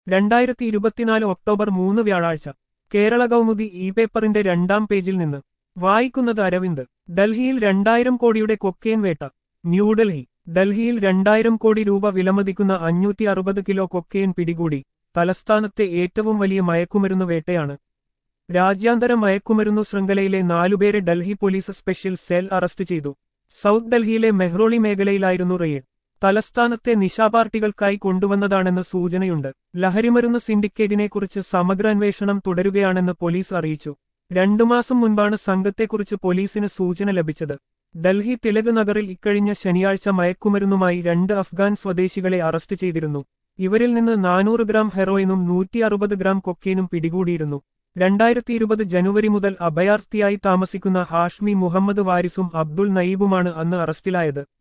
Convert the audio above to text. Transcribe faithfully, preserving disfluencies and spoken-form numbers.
രണ്ടായിരത്തി ഇരുപത്തിനാല് ഒക്ടോബർ മൂന്ന് വ്യാഴാഴ്ച കേരള കൗമുദി ഇ പേപ്പറിന്റെ രണ്ടാം പേജിൽ നിന്ന് വായിക്കുന്നത് അരവിന്ദ്. ഡൽഹിയിൽ രണ്ടായിരം കോടിയുടെ കൊക്കെയ്ൻ വേട്ട. ന്യൂഡൽഹി. ഡൽഹിയിൽ രണ്ടായിരം കോടി രൂപ വിലമതിക്കുന്ന അഞ്ഞൂറ്റി അറുപത് കിലോ കൊക്കെയ്ൻ പിടികൂടി. തലസ്ഥാനത്തെ ഏറ്റവും വലിയ മയക്കുമരുന്ന് വേട്ടയാണ്. രാജ്യാന്തര മയക്കുമരുന്നു ശൃംഖലയിലെ നാലുപേരെ Delhi police special cell arrest ചെയ്തു. സൗത്ത് ഡൽഹിയിലെ മെഹ്റോളി മേഖലയിലായിരുന്നു റെയ്ഡ്. തലസ്ഥാനത്തെ നിശാപാർട്ടികൾക്കായി കൊണ്ടുവന്നതാണെന്ന് സൂചനയുണ്ട്. ലഹരിമരുന്ന് സിൻഡിക്കേറ്റിനെക്കുറിച്ച് സമഗ്ര അന്വേഷണം തുടരുകയാണെന്ന് പോലീസ് അറിയിച്ചു. രണ്ടു മാസം മുൻപാണ് സംഘത്തെക്കുറിച്ച് പോലീസിന് സൂചന ലഭിച്ചത്. ഡൽഹി തിലക് നഗറിൽ ഇക്കഴിഞ്ഞ ശനിയാഴ്ച മയക്കുമരുന്നുമായി രണ്ട് അഫ്ഗാൻ സ്വദേശികളെ അറസ്റ്റ് ചെയ്തിരുന്നു. ഇവരിൽ നിന്ന് നാനൂറ് ഗ്രാം ഹെറോയിനും നൂറ്റി അറുപത് ഗ്രാം കൊക്കെയ്നും പിടികൂടിയിരുന്നു. രണ്ടായിരത്തി ഇരുപത് ജനുവരി മുതൽ അഭയാർത്ഥിയായി താമസിക്കുന്ന ഹാഷ്മി മുഹമ്മദ് വാരിസും അബ്ദുൾ നയീബുമാണ് അന്ന് അറസ്റ്റിലായത്.